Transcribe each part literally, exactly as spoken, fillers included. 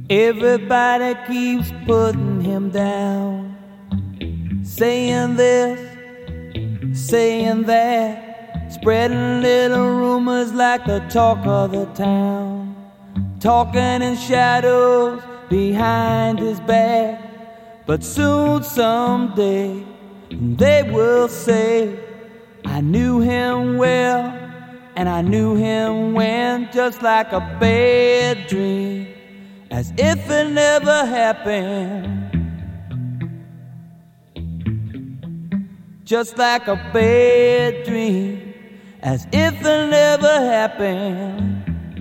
Everybody keeps putting him down, saying this, saying that, spreading little rumors like the talk of the town, talking in shadows behind his back. But soon, someday, they will say, I knew him well, and I knew him when, just like a bad dream, as if it never happened. Just like a bad dream, as if it never happened.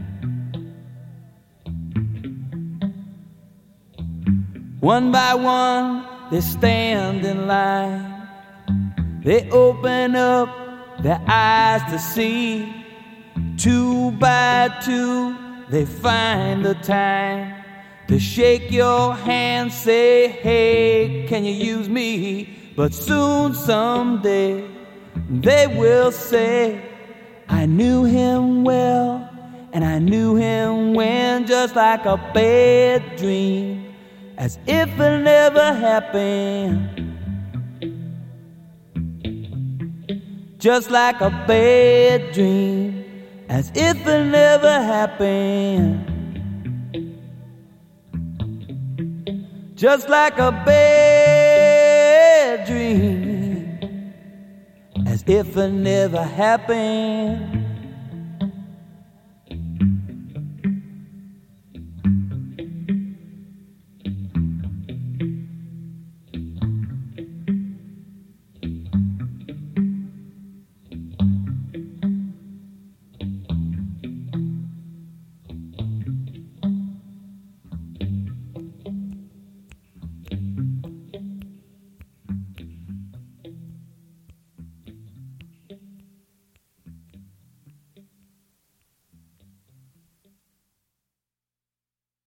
One by one, they stand in line. They open up their eyes to see. Two by two, they find the time to shake your hand, say, hey, can you use me? But soon, someday, they will say, I knew him well, and I knew him when, just like a bad dream, as if it never happened. Just like a bad dream, as if it never happened. Just like a bad dream, as if it never happened.